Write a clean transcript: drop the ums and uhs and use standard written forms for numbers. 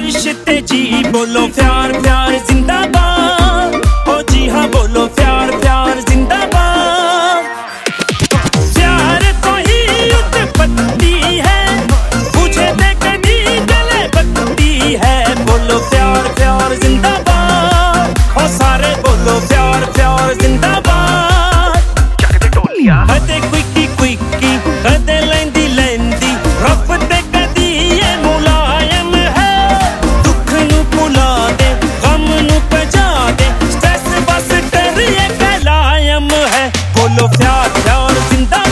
रिश्ते जी बोलो प्यार प्यार जिंदाबाद, ओ जी हाँ बोलो प्यार प्यार जिंदाबाद। प्यार तो ही उत्पत्ति है, बुझे दे कदी गले बत्ती है। बोलो प्यार प्यार जिंदाबाद, ओ सारे बोलो प्यार प्यार जिंदाबाद। कदे क्विकी क्विकी कदे लेंदी लेंदी, रब ते कदी ये मुलायम है। दुख नू भुला दे गम नू भजा दे, स्ट्रेस बस कर ये कलायम है। बोलो प्यार प्यार जिंदाबाद।